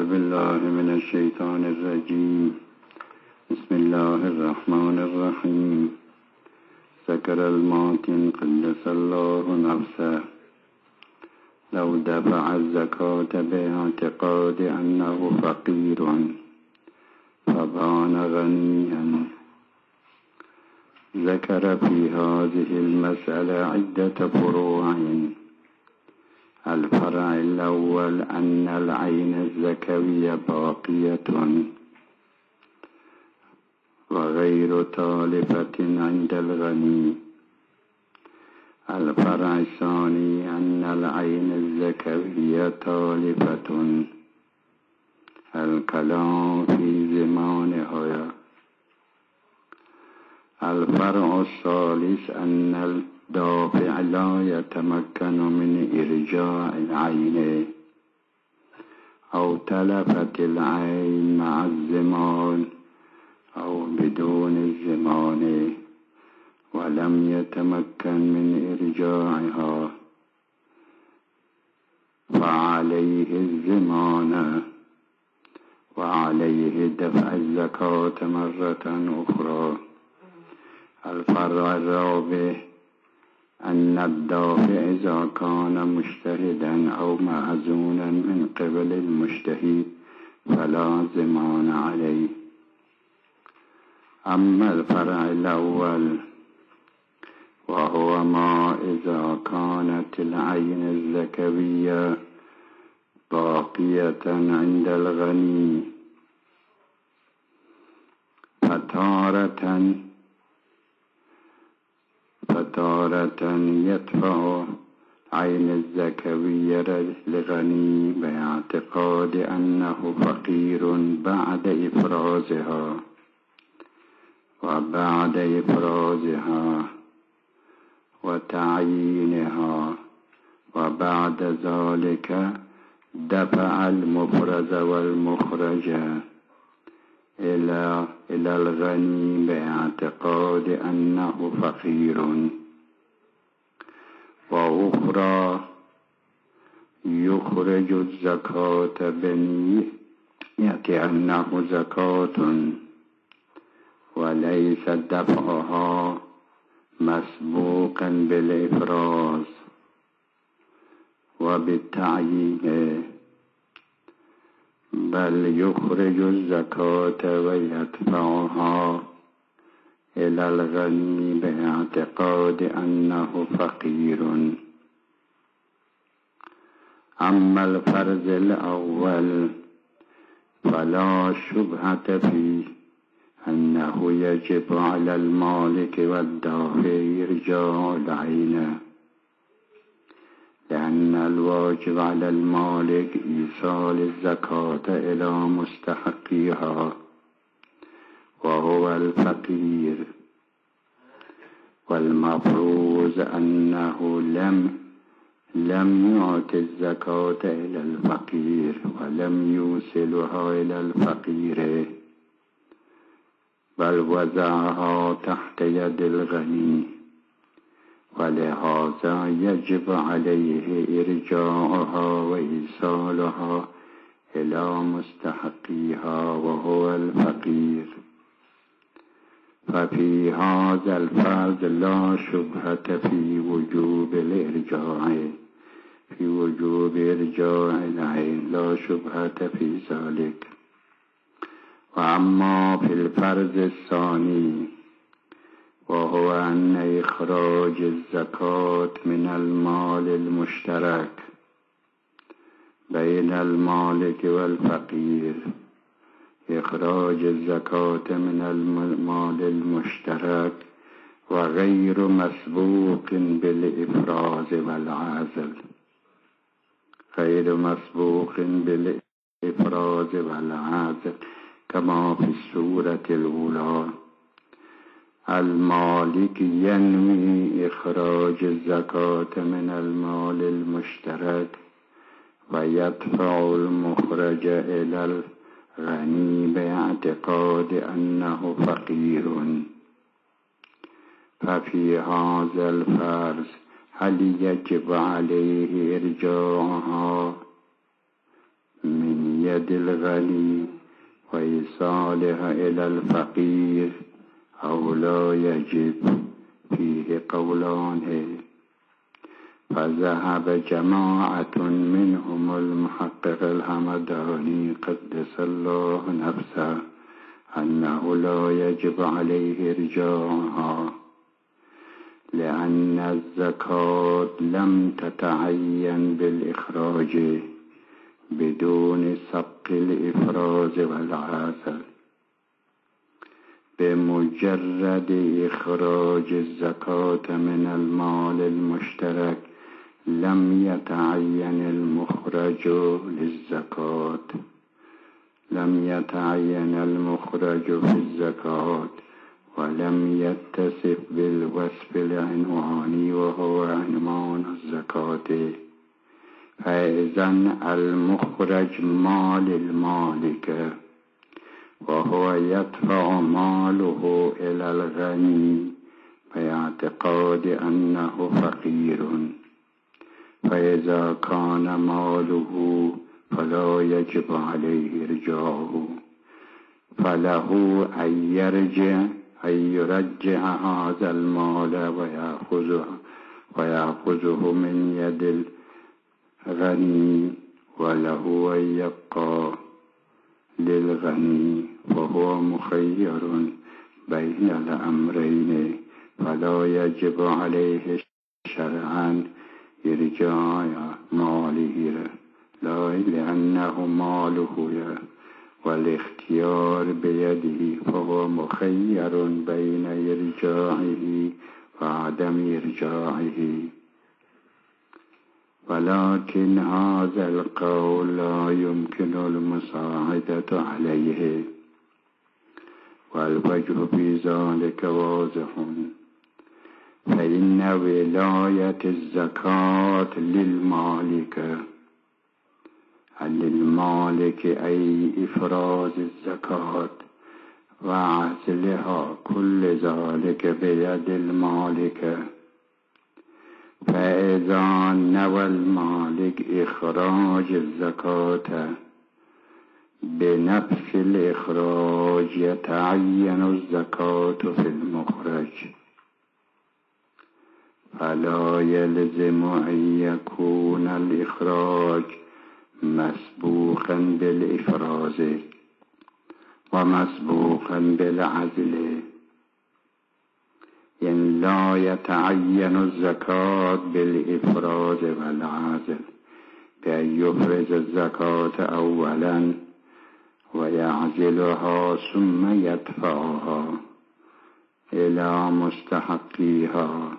بالله من الشیطان الرجیم. بسم الله الرحمن الرحیم. ذکر الماتن قدس الله نفسه لو دفع الزکاة باعتقاد انه فقیر فبان غنیا. ذکر في هذه المسألة عدة فروع. الفرع الأول أن العين الزكوية باقية وغير تالفة عند الغني. الفرع الثاني أن العين الزكوية تالفة. الكلام في زمانها. الفرع الثالث أن الدافع لا يتمكن من إرجاع العين أو تلفت العين مع الزمان أو بدون الزمان ولم يتمكن من إرجاعها فعليه الزمان وعليه دفع الزكاة مرة أخرى. الفرع الرابع أن الدافع إذا كان مجتهدا أو معزونا من قبل المجتهد فلا زمان عليه. أما الفرع الأول وهو ما إذا كانت العين الزكوية باقية عند الغني فتارة يدفع عين الزكوية للغني باعتقاد أنه فقير بعد إفرازها، وبعد إفرازها وتعيينها وبعد ذلك دفع المفرز والمخرج إلى الغني باعتقاد أنه فقير. وأخرى يخرج الزكاة بنية أنه زكاة وليس دفعها مسبوقا بالإفراز وبالتعيين، بل يخرج الزكاة ويدفعها إلى الغني باعتقاد أنه فقير. أما الفرض الأول فلا شبهة فيه أنه يجب على المالك والدافع إرجاع العين، لأن الواجب على المالك إيصال الزكاة إلى مستحقيها وهو الفقير، والمفروض أنه لم يعطي الزكاة إلى الفقير ولم يوصلها إلى الفقير بل وضعها تحت يد الغني، ولهذا يجب عليه إرجاعها وإيصالها إلى مستحقيها وهو الفقير. ففي هذا الفرض لا شبهة في وجوب إرجاع العين، لا شبهة في ذلك. وأما في الفرض الثاني وهو أن إخراج الزكاة من المال المشترك بين المالك والفقير، إخراج الزكاة من المال المشترك وغير مسبوق بالإفراز والعزل، غير مسبوق بالإفراز والعزل كما في السورة الأولى. المالك ينوي إخراج الزكاة من المال المشترك ويدفع المخرج إلى الغني باعتقاد أنه فقير. ففي هذا الفرض هل يجب عليه إرجاعها من يد الغني وإيصالها إلى الفقير أو لا يجب فيه قولان. فذهب جماعة منهم المحقق الهمداني قدس الله نفسه أنه لا يجب عليه إرجاعها، لأن الزكاة لم تتعين بالإخراج بدون سبق الإفراز والعزل. بمجرد إخراج الزكاة من المال المشترك لم يتعين المخرج للزكاة، لم يتعين المخرج في الزكاة، ولم يتصف بالوصف العنواني وهو عنوان الزكاة. فإذن المخرج مال المالك، وهو يدفع ماله إلى الغني باعتقاد أنه فقير. فإذا كان ماله فلا يجب عليه إرجاعه، فله أن يرجع هذا المال ويأخذه من يد الغني، وله أن يبقى للغني، وهو مخير بين الأمرين، فلا يجب عليه شرعا إرجاع ماله، لا لأنه ماله والاختيار بيده، فهو مخير بين إرجاعه وعدم إرجاعه. ولكن هذا القول لا يمكن المساعدة عليه، والوجه في ذلك واضح. فإن ولاية الزكاة للمالك أي إفراز الزكاة وعزلها كل ذلك بيد المالك. فإذا نوى المالك إخراج الزكاة بنفس الإخراج يتعين الزكاة في المخرج، فلا يلزم أن يكون الإخراج مسبوقا بالإفراز ومسبوقا بالعزل. إن لا يتعين الزكاة بالإفراز والعزل بأن يفرز الزكاة أولا ويعزلها ثم يدفعها إلى مستحقيها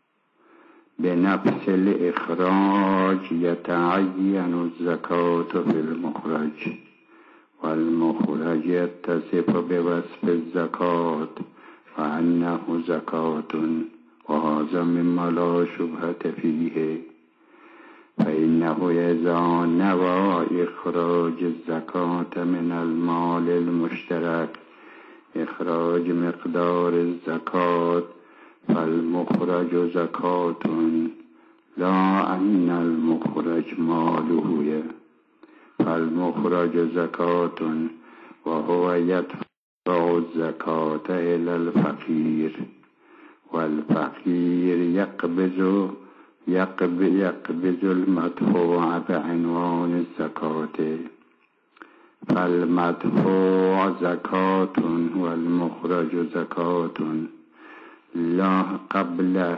بنفس الإخراج يتعين الزكاة في المخرج، والمخرج يتصف بوصف الزكاة وأنه زكاة، وهذا مما لا شبهة فيه. فإنه إذا نوى إخراج الزكاة من المال المشترك إخراج مقدار الزكاة فالمخرج زكاة، لا أن المخرج ماله، فالمخرج زكاة، وهو يدفع الزكاة إلى الفقير، والفقير يقبض المدفوع بعنوان الزكاة. فالمدفوع زكاة والمخرج زكاة، لا قبل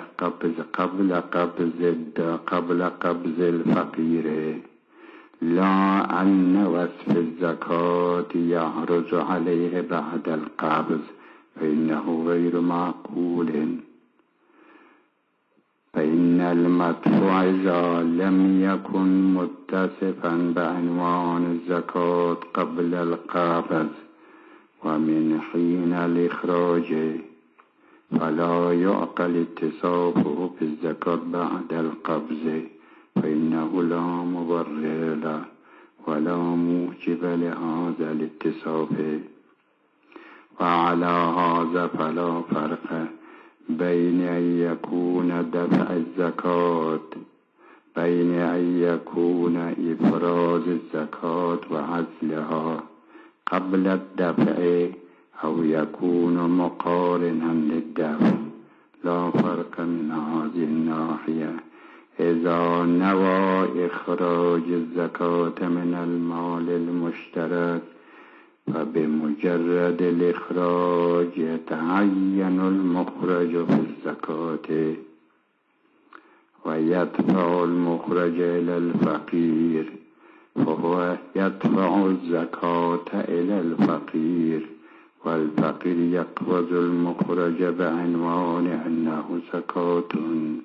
قبض الفقير، لا أن وصف الزكاة يعرض عليه بعد القبض، فإنه غير معقول. فإن المدفوع إذا لم يكن متصفا بعنوان الزكاة قبل القبض ومن حين الإخراج فلا يعقل اتصافه بالزكاة بعد القبض، فإنه لا مبرر له ولا موجب لهذا الاتصاف. وعلى هذا فلا فرق بين أن يكون دفع الزكاة بين أن يكون إفراز الزكاة وعزلها قبل الدفع أو يكون مقارنا للدفع لا فرق من هذه الناحية. إذا نوى إخراج الزكاة من المال المشترك فبمجرد الإخراج يتعين المخرج في الزكاة ويدفع المخرج إلى الفقير، فهو يدفع الزكاة إلى الفقير، والفقير يقبض المخرج بعنوان أنه زكاة.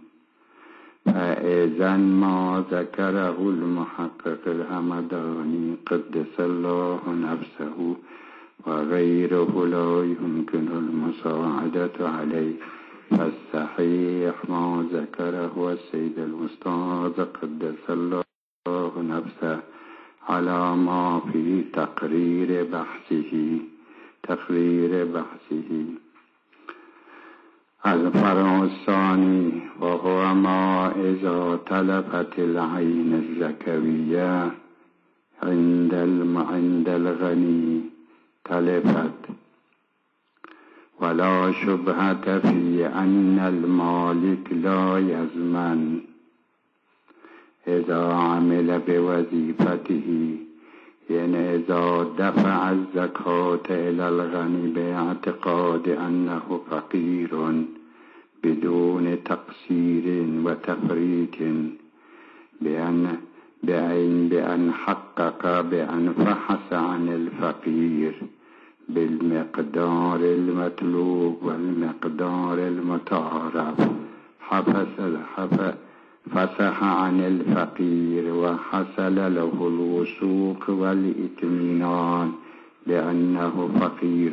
فإذا ما ذكره المحقق الهمداني قدس الله نفسه وغيره لا يمكن المساعدة عليه، فالصحيح ما ذكره السيد الأستاذ قدس الله نفسه على ما في تقرير بحثه. الفرع الثاني وهو ما إذا تلفت العين الزكوية عند الغني تلفت، ولا شبهة في أن المالك لا يضمن إذا عمل بوظيفته، يعني إذا دفع الزكاة إلى الغني باعتقاد أنه فقير بدون تقصير وتفريط، بأن حقق بأن فحص عن الفقير بالمقدار المطلوب والمقدار المتعارف، فسح عن الفقير وحصل له الوثوق والإطمئنان بأنه فقير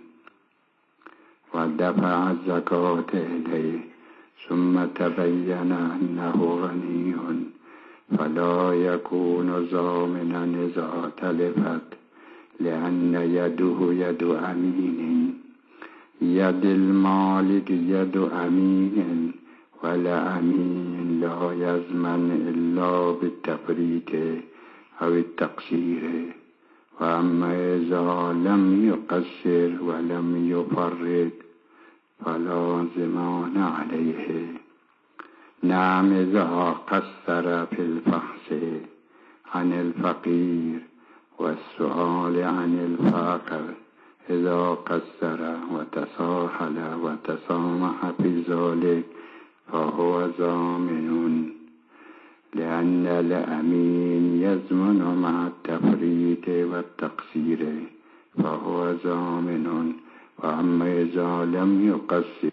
ودفع الزكاة إليه، ثم تبين أنه غني، فلا يكون ضامنا إذا تلفت، لأن يده يد أمين، يد المالك يد أمين، ولا أمين لا يضمن إلا بالتفريط أو التقصير. وأما إذا لم يقصر ولم يفرط فلا ضمان عليه. نعم، إذا قصر في الفحص عن الفقير والسؤال عن الفقر، إذا قصر وتساهل وتسامح في ذلك فهو ضامن، لأن الأمين يضمن مع التفريط والتقصير فهو ضامن. وأما إذا لم يقصر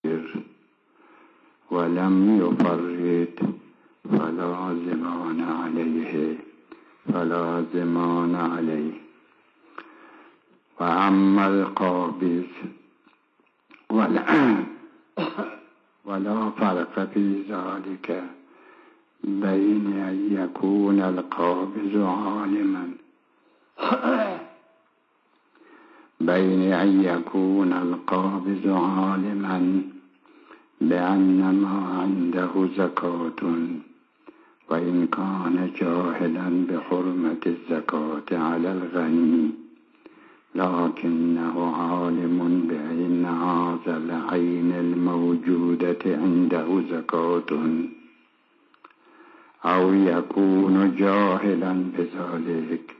ولم يفرط فلا ضمان عليه. وأما القابض ولا فرق في ذلك بين أن يكون القابض عالما بأن ما عنده زكاة، وإن كان جاهلا بحرمة الزكاة على الغني، لكنه عالم بأن هذا العين الموجودة عنده زكاة، أو يكون جاهلا بذلك.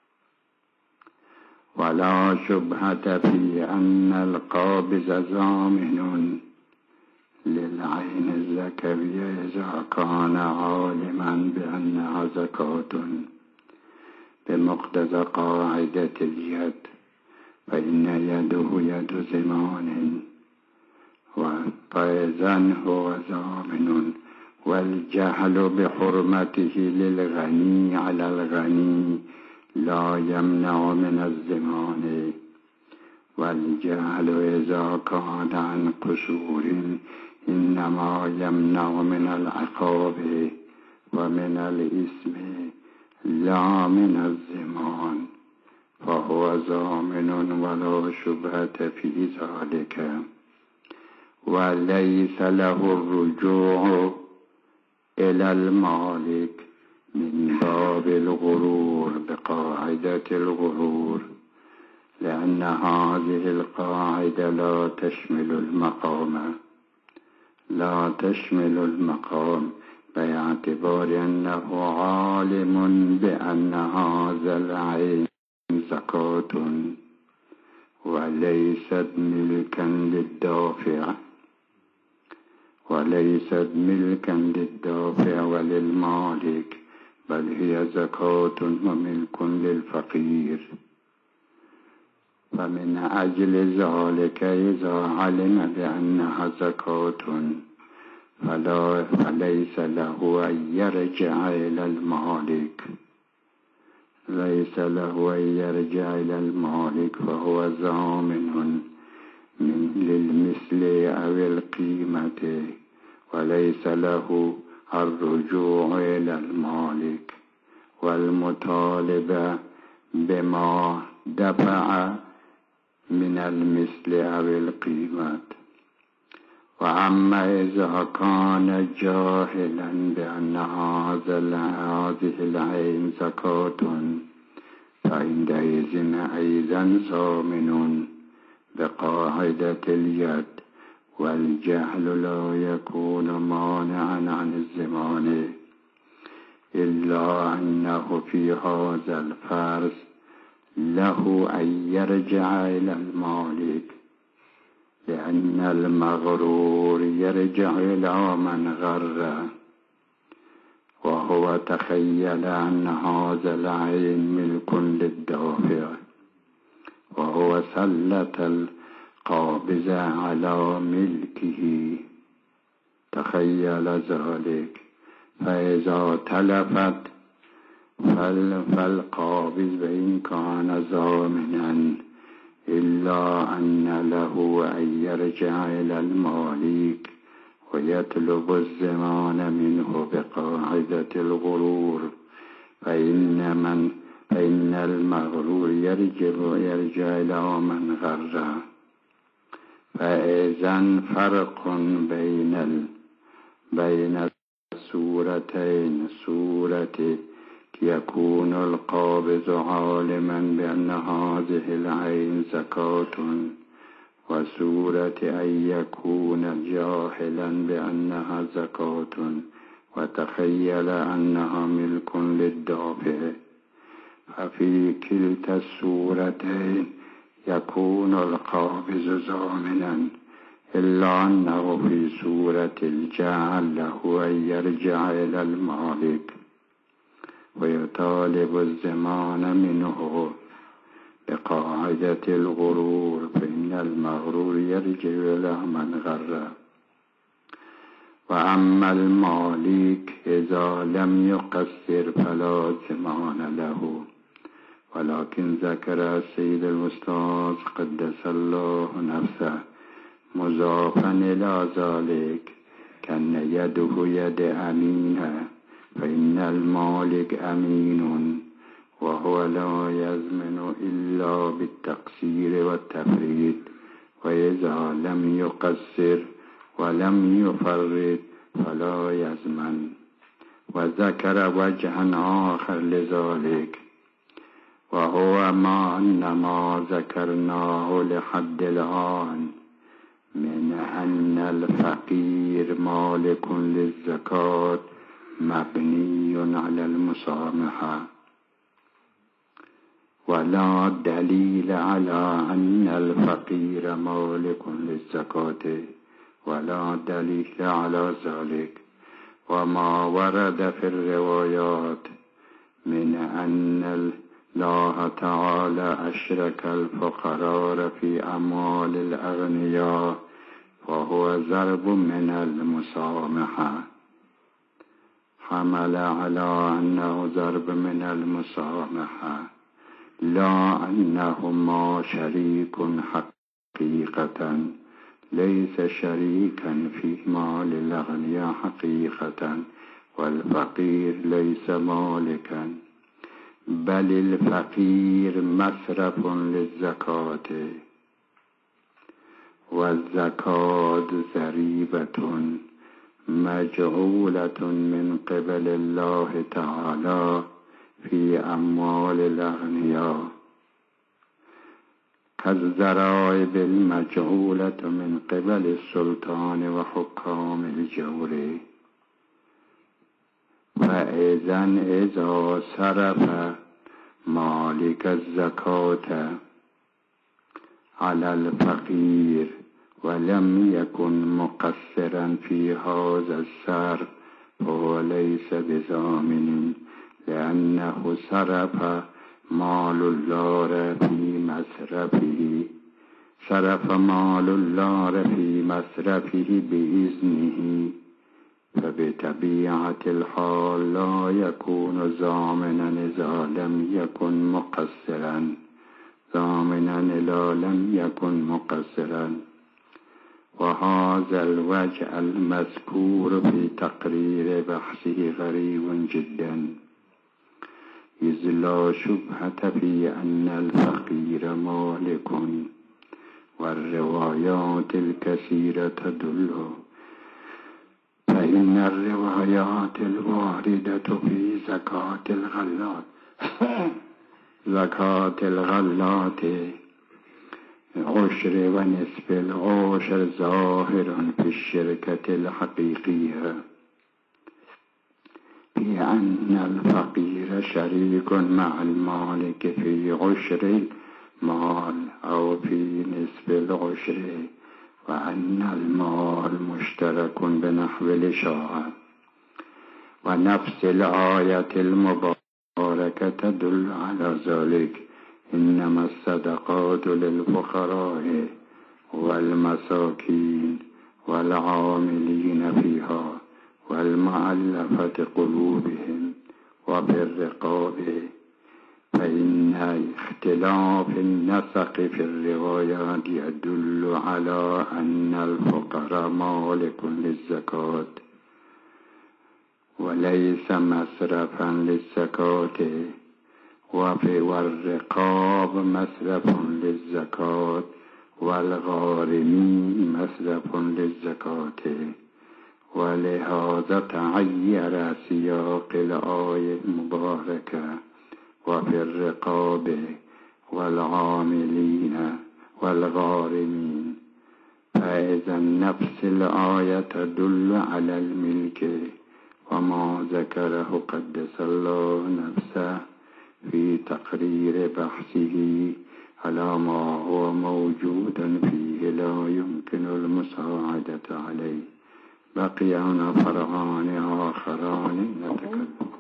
ولا شبهة في أن القابض ضامن للعين الزكوية إذا كان عالما بأنها زكاة بمقتضى قاعدة اليد، فإن يده يد ضمان، فإذن هو ضامن. والجهل بحرمته للغني على الغني لا يمنع من الضمان، والجهل إذا كان عن قصور إنما يمنع من العقاب ومن الإثم لا من الضمان، فهو ضامن ولا شبهة في ذلك. وليس له الرجوع إلى المالك من باب الغرور بقاعدة الغرور، لأن هذه القاعدة لا تشمل المقام باعتبار أنه عالم بأن هذا العين زكاة وليست ملكا وللمالك، بل هي زكاة وملك للفقير. فمن أجل ذلك إذا علم بأنها زكاة فليس له أن يرجع إلى المالك، فهو ضامن للمثل أو القيمة، وليس له الرجوع إلى المالك والمطالبة بما دفع من المثل أو القيمة. وأما إذا كان جاهلا بأن هذه العين زكاة فعندئذ أيضا ضامن بقاعدة اليد، والجهل لا يكون مانعا عن الضمان، إلا أنه في هذا الفرض له أن يرجع إلى المالك، لأن المغرور يرجع إلى من غره، وهو تخيل أن هذا العين ملك للدافع، وهو سلط القابض على ملكه، تخيل ذلك، فإذا تلفت فالقابض وإن كان ضامنا إلا أن له أن يرجع إلى المالك ويطلب الضمان منه بقاعدة الغرور، فإن المغرور يرجع إلى من غره. فإذن فرق بين الصورتين، صورة يكون القابض عالما بأن هذه العين زكاة، وصورة أن يكون جاهلا بأنها زكاة وتخيل أنها ملك للدافع. ففي كلتا الصورتين يكون القابض ضامنا، إلا أنه في صورة الجهل له أن يرجع إلى المالك ويطالب الضمان منه بقاعدة الغرور، فإن المغرور يرجع إلى من غره. وأما المالك إذا لم يقصر فلا ضمان له، ولكن ذكر السيد الأستاذ قدس الله نفسه مضافا إلى ذلك كأن يده يد أمينة، فإن المالك أمين، وهو لا يضمن إلا بالتقصير والتفريط، وإذا لم يقصر ولم يفرط فلا يضمن. وذكر وجها آخر لذلك، وهو ما ذكرناه لحد الآن من أن الفقير مالك للزكاة مبني على المسامحة، ولا دليل على أن الفقير مالك للزكاة، ولا دليل على ذلك. وما ورد في الروايات من أن الله تعالى أشرك الفقراء في أموال الأغنياء فهو ضرب من المسامحة، حمل على أنه ضرب من المسامحة، لا أنهما شريك حقيقة، ليس شريكا في مال الأغنياء حقيقة، والفقير ليس مالكا، بل الفقير مصرف للزكاة، والزكاة ضريبة مجعولة من قبل الله تعالى في أموال الأغنياء كالضرائب المجعولة من قبل السلطان وحكام الجور. فإذن إذا صرف مالك الزكاة على الفقير ولم يكن مقصرا في هذا الصرف فهو ليس بضامن، لأنه صرف مال الله في مصرفه بإذنه، فبطبيعة الحال لا يكون ضامنا إذا لم يكن مقصرا. وهذا الوجه المذكور في تقرير بحثه غريب جدا، إذ لا شبهة في أن الفقير مالك، والروايات الكثيرة تدل، فإن الروايات الواردة في زكاة الغلات عشر ونصف العشر ظاهر في الشركة الحقيقية، في أن الفقير شريك مع المالك في عشر المال أو في نصف العشر، وأن المال مشترك بنحو الإشاعة. ونفس الآية المباركة تدل على ذلك، إنما الصدقات للفقراء والمساكين والعاملين فيها والمؤلفة قلوبهم وفي الرقاب. فإن اختلاف النسق في الروايات يدل على أن الفقراء مالك للزكاة وليس مصرفا للزكاة، والرقاب مصرف للزكاة، والغارمين مصرف للزكاة. ولهذا تعير سياق الآية المباركة وفي الرقاب والعاملين والغارمين. فإذا نفس الآية تدل على الملك، وما ذكره قدس الله نفسه في تقرير بحثه على ما هو موجود فيه لا يمكن المساعدة عليه. بقي هنا فرعان آخران نتكلم